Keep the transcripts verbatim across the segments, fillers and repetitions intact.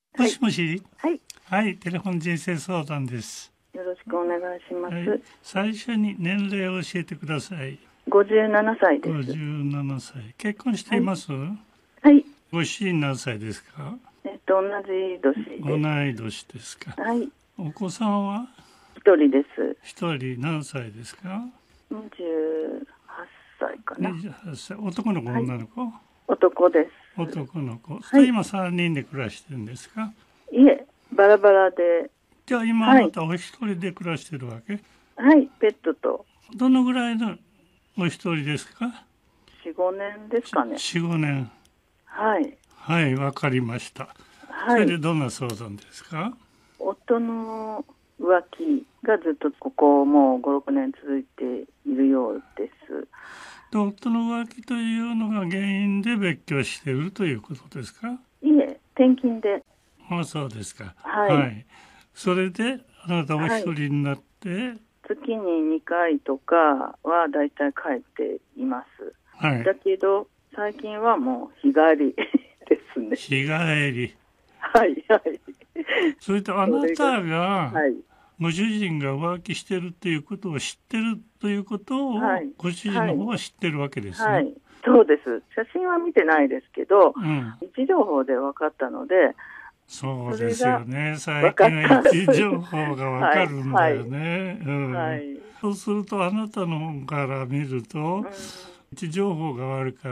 もしもし。 はい。 はい、テレフォン人生相談です。 よろしくお願いします。はい、 最初に年齢を教えてください。 ごじゅうななさいです。 ごじゅうななさい。結婚しています？ はい。はい、 ご主人何歳ですか？ えっと同じ年です。 同い年ですか。 はい。 お子さんは？ 一人です。 一人。何歳ですか？ にじゅうはっさいかな。 にじゅうはっさい。男の子、はい、女の子？ 男です。 男の子。 はい、 今さんにんで暮らしてるんですか？ いえ、バラバラで。 じゃあ今あなたお一人で暮らしてるわけ？ はい、ペットと。 どのぐらいのお一人ですか？ よん、ごねんですかね。 よん、ごねん。 はい。 はい、わかりました。はい、それでどんな相談ですか？ 夫の浮気がずっとここもうご、ろくねん続いているようです。 で、夫の浮気というのが原因で別居しているということですか？ いえ、転勤で。 ああ、そうですか。 はい。はい、 それであなたお一人になって、はい、 月ににかいとかはだいたい帰っています。はい、だけど最近はもう日帰りですね。 日帰り。 はいはい。 それとあなたが、はい、ご主人が浮気してるっていうことを知ってるということを、はい、ご主人の方は知ってるわけですね。はいはい、そうです。写真は見てないですけど、うん、位置情報で分かったので。 そうですよね。最近は位置情報がわかるんだよね。そうするとあなたの方から見ると、うん、位置情報があるから、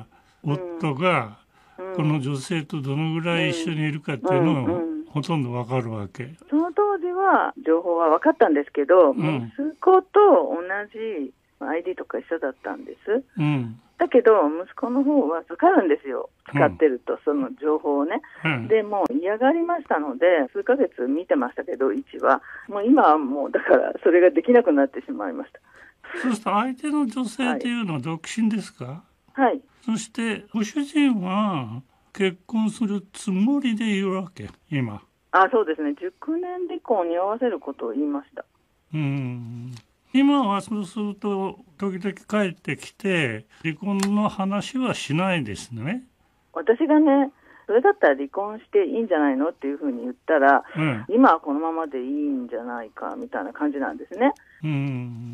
うん、夫がこの女性とどのぐらい一緒にいるかっていうのを、うんうん、ほとんどわかるわけ。その当時は情報は分かったんですけど、うん、息子と同じ アイディー とか一緒だったんです。うん、だけど息子の方は分かるんですよ。使ってると、その情報をね、うん、でもう嫌がりましたので数ヶ月見てましたけど、位置はもう今はもうだからそれができなくなってしまいました。 そうすると相手の女性というのは独身ですか？ はい。 そしてご主人は結婚するつもりでいるわけ今？ あ、そうですね。熟年離婚に合わせることを言いました。 うん。今はそうすると時々帰ってきて離婚の話はしないですね。 私がね、それだったら離婚していいんじゃないのっていうふうに言ったら、うん、今はこのままでいいんじゃないかみたいな感じなんですね。うん、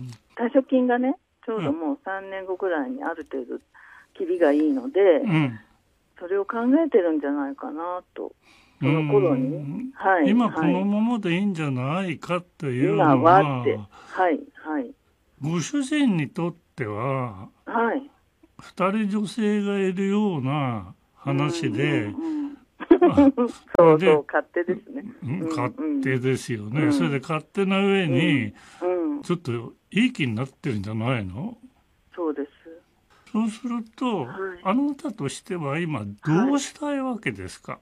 退職金がね、ちょうどもうさんねんごくらいにある程度切りがいいので、うん、それを考えてるんじゃないかなと。その頃に、 はい、今このままでいいんじゃないかというのは、今はって、はいはい、ご主人にとっては、はい、ふたり女性がいるような話で、うんうんうん、 そうそう勝手ですね。 勝手ですよね。うん、それで勝手な上に、うんうん、ちょっといい気になってるんじゃないの？ そうです。 そうすると、はい、あなたとしては今どうしたいわけですか？はい、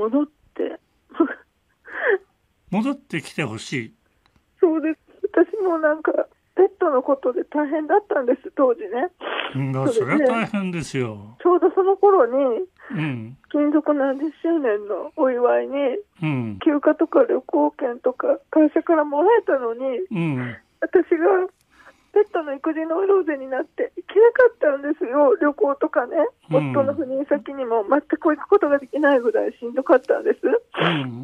戻って戻ってきてほしい。 そうです。私もなんかペットのことで大変だったんです、当時ね。 うん、だそれは大変ですよ。 ちょうどその頃に、うん、勤続ななじゅっしゅうねんのお祝いに、うん、休暇とか旅行券とか会社からもらえたのに、うん、私がペットの育児ノイローゼになって行けなかったんですよ。旅行とかね、うん、夫の赴任先にも全く行くことができないぐらいしんどかったんです。うん、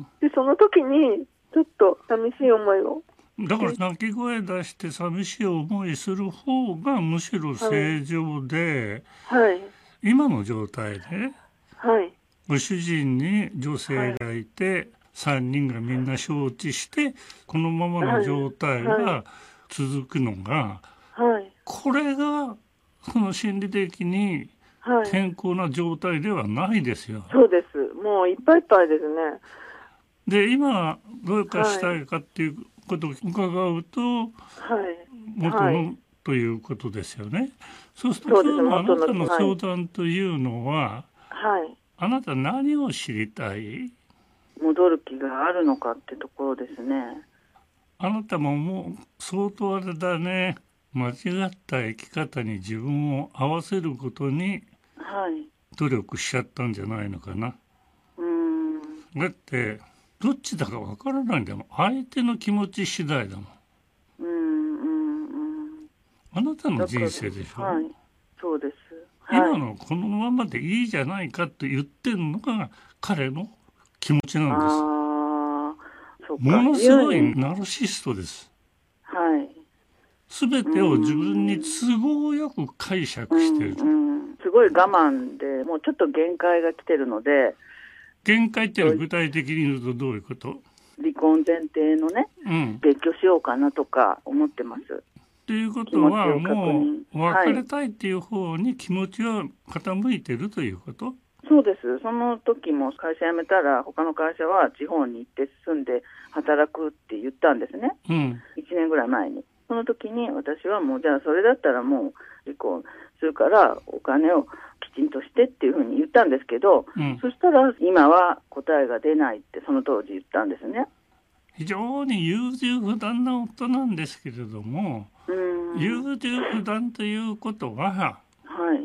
でその時にちょっと寂しい思いを。 だから鳴き声出して寂しい思いする方がむしろ正常で、はいはい、今の状態で、はい、ご主人に女性がいて、はい、さんにんがみんな承知してこのままの状態が続くのが、はい、これがその心理的に健康な状態ではないですよ。 そうです。もういっぱいいっぱいですね。 で今どうかしたいかっていうことを伺うと、はい、元の、はい、ということですよね。そうすると今日のあなたの相談というのは、はい、あなた何を知りたい？ 戻る気があるのかってところですね。 あなたももう相当あれだね、間違った生き方に自分を合わせることに努力しちゃったんじゃないのかな。はい、うーんだってどっちだかわからないんだもん。相手の気持ち次第だもん。うんうんうん。あなたの人生でしょ。はい、 そうです。 はい、今のこのままでいいじゃないかと言ってるのが彼の気持ちなんです。 あそうか、 ものすごいナルシストです。 はい。 すべてを自分に都合よく解釈している、 うんうん、すごい我慢でもうちょっと限界が来てるので。 限界っていうのは具体的に言うとどういうこと？ 離婚前提のね、うん、別居しようかなとか思ってます。 ということはもう別れたいっていう方に気持ちは傾いてるということ？ はい、そうです。その時も会社辞めたら他の会社は地方に行って住んで働くって言ったんですね、うん、いちねんぐらい前に。その時に私はもうじゃあそれだったらもう離婚するからお金をきちんとしてっていうふうに言ったんですけど、うん、そしたら今は答えが出ないってその当時言ったんですね。 非常に優柔不断な夫なんですけれども、優柔不断ということは、はい、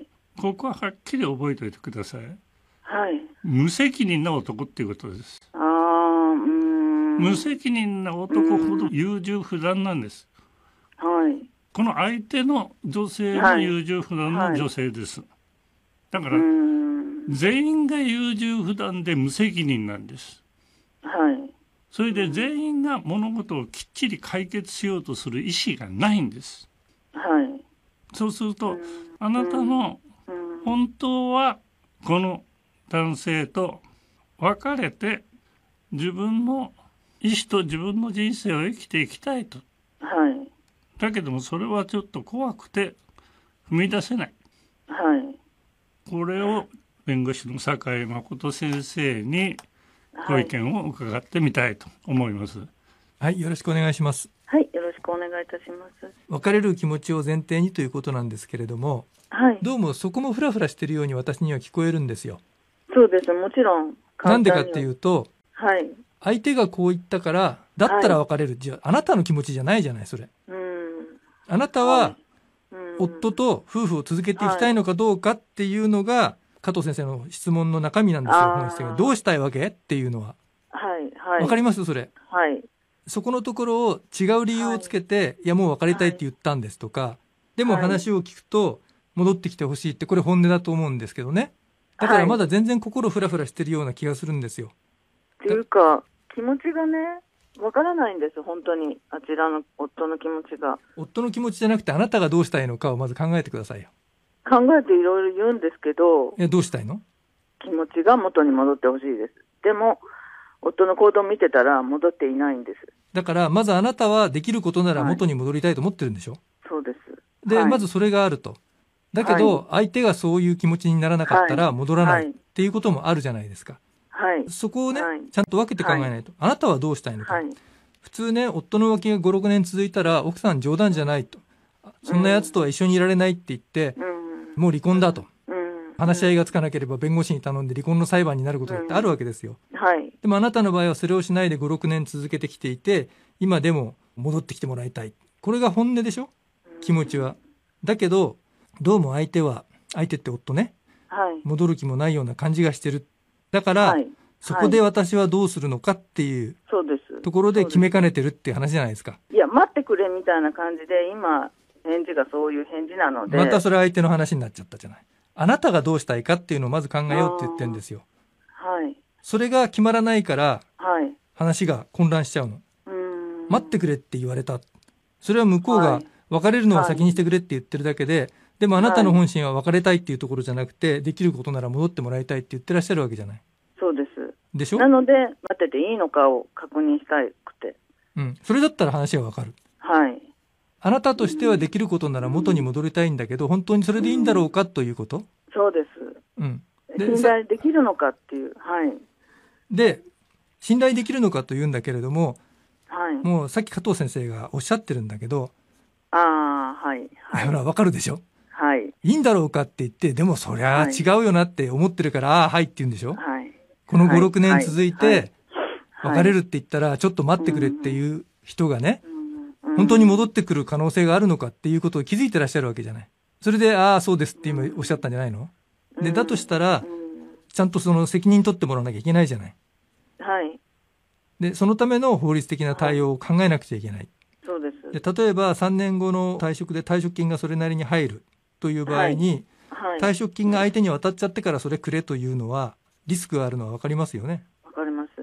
ここははっきり覚えておいてください、はい、無責任な男っていうことです。あー、うーん、無責任な男ほど優柔不断なんです。はい、この相手の女性も優柔不断な女性です、はいはい、だから全員が優柔不断で無責任なんです、はい、それで全員が物事をきっちり解決しようとする意思がないんです、はい、そうするとあなたの本当はこの男性と別れて自分の意思と自分の人生を生きていきたいと、はい、だけどもそれはちょっと怖くて踏み出せない、はい、これを弁護士の酒井誠先生にご意見を伺ってみたいと思います。 はい、よろしくお願いします。 はい、よろしくお願いいたします。 別れる気持ちを前提にということなんですけれども、はい、どうもそこもフラフラしているように私には聞こえるんですよ。 そうです、もちろん。 なんでかっていうと、 はい、 相手がこう言ったからだったら別れる、はい、じゃああなたの気持ちじゃないじゃないそれ。うん、あなたは、はい、夫と夫婦を続けていきたいのかどうかっていうのが、はい、加藤先生の質問の中身なんですよ。本質がどうしたいわけっていうのは、はいはい、わかりますそれ、はい、そこのところを違う理由をつけて、はい、いやもう別れたいって言ったんですとか、はい、でも話を聞くと戻ってきてほしいってこれ本音だと思うんですけどね。だからまだ全然心フラフラしてるような気がするんですよ。 っていうか気持ちがねわからないんです本当に。あちらの夫の気持ちが夫の気持ちじゃなくてあなたがどうしたいのかをまず考えてくださいよ。 考えていろいろ言うんですけど、 えどうしたいの？ 気持ちが元に戻ってほしいです。でも夫の行動を見てたら戻っていないんです。 だからまずあなたはできることなら元に戻りたいと思ってるんでしょ、はい、 そうです。 で、 はい、 まずそれがあると。だけど、はい、相手がそういう気持ちにならなかったら戻らないっていうこともあるじゃないですか、はい、そこをね、はい、ちゃんと分けて考えないと、はい、あなたはどうしたいのか、はい、普通ね夫の浮気がご、ろくねん続いたら奥さん冗談じゃないと、そんなやつとは一緒にいられないって言って、うん、もう離婚だと、うん、話し合いがつかなければ弁護士に頼んで離婚の裁判になることだってあるわけですよ、うんはい、でもあなたの場合はそれをしないでご、ろくねん続けてきていて今でも戻ってきてもらいたい、これが本音でしょ気持ちは。だけどどうも相手は相手って夫ね、はい、戻る気もないような感じがしてる。だから、はい、そこで私はどうするのかっていうところで決めかねてるっていう話じゃないですか。 いや待ってくれみたいな感じで今返事がそういう返事なので、 またそれ相手の話になっちゃったじゃない。あなたがどうしたいかっていうのをまず考えようって言ってるんですよ。はい、それが決まらないから、はい、話が混乱しちゃうの。うーん待ってくれって言われた。それは向こうが別れるのを先にしてくれって言ってるだけで、はいでもあなたの本心は別れたいっていうところじゃなくて、はい、できることなら戻ってもらいたいって言ってらっしゃるわけじゃない。 そうです。 でしょ。 なので待ってていいのかを確認したくて。 うん。それだったら話はわかる。はい。あなたとしてはできることなら元に戻りたいんだけど、うん、本当にそれでいいんだろうかということ。 そうです。うん。で信頼できるのかっていう。はい。で、 信頼できるのかというんだけれども、はい。もうさっき加藤先生がおっしゃってるんだけど、 ああ、はい。はい、 ほら、わかるでしょ。 はい、 いいんだろうかって言ってでもそりゃ違うよなって思ってるから、はい、ああはいって言うんでしょ、はい、このご、ろくねん続いて、はいはい、別れるって言ったらちょっと待ってくれっていう人がね、うん、本当に戻ってくる可能性があるのかっていうことを気づいてらっしゃるわけじゃない。それでああそうですって今おっしゃったんじゃないの、うん、でだとしたら、うん、ちゃんとその責任取ってもらわなきゃいけないじゃない、はい、でそのための法律的な対応を考えなくちゃいけない、はい、 そうです。 で例えばさんねんごの退職で退職金がそれなりに入るという場合に、はいはい、退職金が相手に渡っちゃってからそれくれというのはリスクがあるのは分かりますよね。 分かります。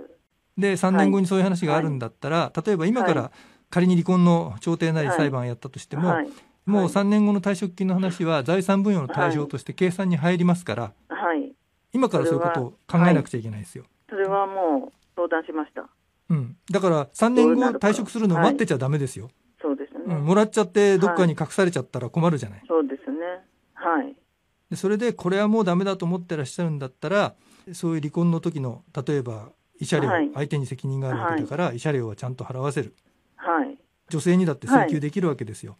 でさんねんごにそういう話があるんだったら、はい、例えば今から仮に離婚の調停なり裁判をやったとしても、はい、もうさんねんごの退職金の話は財産分与の対象として計算に入りますから、はい、今からそういうことを考えなくちゃいけないですよ。 それはもう相談しました、 うん、だからさんねんご退職するのを待ってちゃダメですよ。 そうですね、 うん、もらっちゃってどっかに隠されちゃったら困るじゃない。 そうですね、はい。 でそれでこれはもうダメだと思ってらっしゃるんだったら、そういう離婚の時の例えば慰謝料、はい、相手に責任があるわけだから、はい、慰謝料はちゃんと払わせる、はい、女性にだって請求できるわけですよ、はい、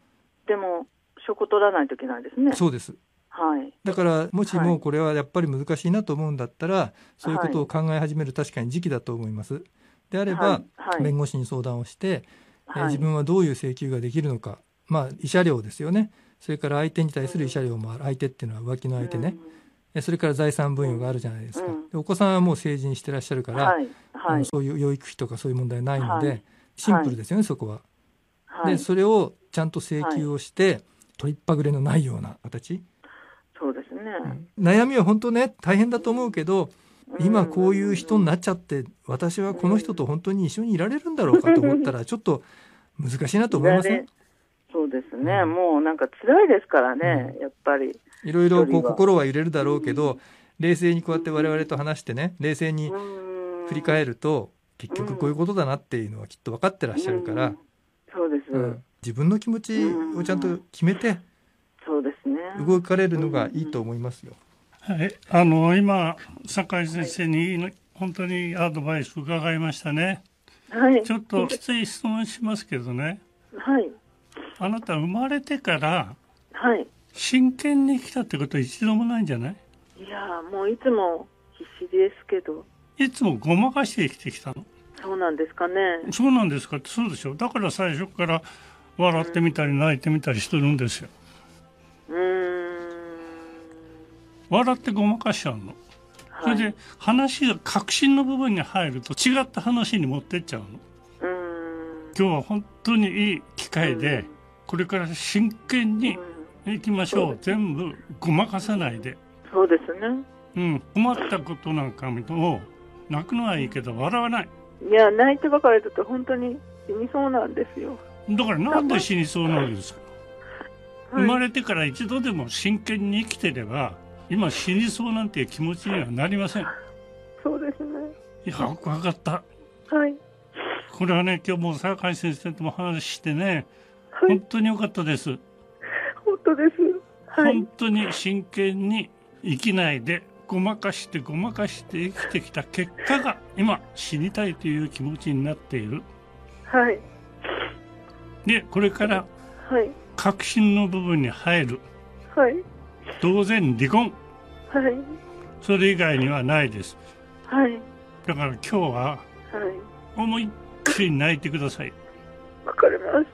でも証拠取らないといけないですね。 そうです、はい、だからもしもこれはやっぱり難しいなと思うんだったら、そういうことを考え始める確かに時期だと思います。であれば、はいはい、弁護士に相談をして、はい、えー、自分はどういう請求ができるのか、まあ、慰謝料ですよね。それから相手に対する慰謝料もある、相手っていうのは浮気の相手ね、うん、それから財産分与があるじゃないですか、うん、でお子さんはもう成人してらっしゃるから、はいはい、そういう養育費とかそういう問題ないので、はい、シンプルですよね、はい、そこは、はい、でそれをちゃんと請求をして、はい、取りっぱぐれのないような形。 そうですね、 うん、悩みは本当ね大変だと思うけど、今こういう人になっちゃって、私はこの人と本当に一緒にいられるんだろうかと思ったらちょっと難しいなと思いません？ そうですね、うん、もうなんか辛いですからね、うん、やっぱりいろいろこう心は揺れるだろうけど、うん、冷静にこうやって我々と話してね、冷静に振り返ると結局こういうことだなっていうのはきっと分かってらっしゃるから、うん、 そうです、うん、 自分の気持ちをちゃんと決めて、 そうですね、 動かれるのがいいと思いますよ。 はい、あの今酒井先生に、はい、本当にアドバイス伺いましたね、はい、ちょっときつい質問しますけどね、はい、あなた生まれてから真剣に生きたってことは一度もないんじゃない？ いやもういつも必死ですけど。 いつもごまかして生きてきたの？ そうなんですかね。 そうなんですかって。そうでしょ。だから最初から笑ってみたり泣いてみたりしてるんですよ。うーん、笑ってごまかしちゃうの、はい、それで話が核心の部分に入ると違った話に持ってっちゃうの。うーん、今日は本当にいい機会で、これから真剣にいきましょう。全部ごまかさないで。 そうですね、 うん、困ったことなんかを泣くのはいいけど笑わない。 いや泣いてばかりだと本当に死にそうなんですよ。 だからなんで死にそうなんですか、はい、生まれてから一度でも真剣に生きてれば今死にそうなんていう気持ちにはなりません。 そうですね。 いや分かった、 はい、 これはね今日も酒井先生とも話してね、はい、本当に良かったです。 本当です、はい、 本当に真剣に生きないでごまかしてごまかして生きてきた結果が今死にたいという気持ちになっている。 はい。 でこれから核心の部分に入る。 はい。 当然離婚。 はい。それ以外にはないです。 はい。 だから今日は、はい、思いっきり泣いてください。 わかりました。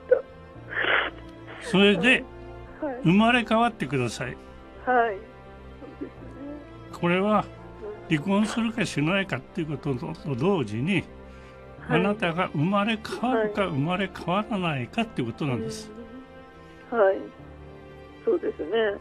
それで、はい、生まれ変わってください。 はい。 これは離婚するかしないかっていうことと同時に、はい、あなたが生まれ変わるか生まれ変わらないかっていうことなんです。 はい、はい、そうですね、うん、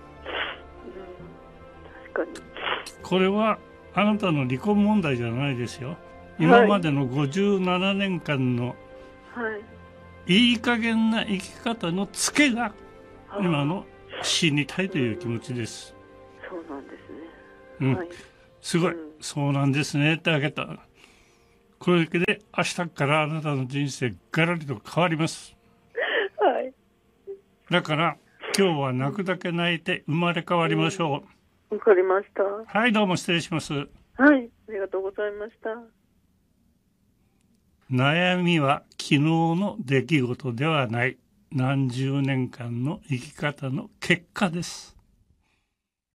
確かにこれはあなたの離婚問題じゃないですよ。今までのごじゅうななねんかんのいい加減な生き方のツケが今の死にたいという気持ちです。 そうなんですね。 うん、はい、すごい、うん、そうなんですねってあげた。これだけで明日からあなたの人生ガラリと変わります。 はい。 だから今日は泣くだけ泣いて生まれ変わりましょう。わ、 うん、かりました。 はい、どうも失礼します。 はい、ありがとうございました。 悩みは昨日の出来事ではない。何十年間の生き方の結果です。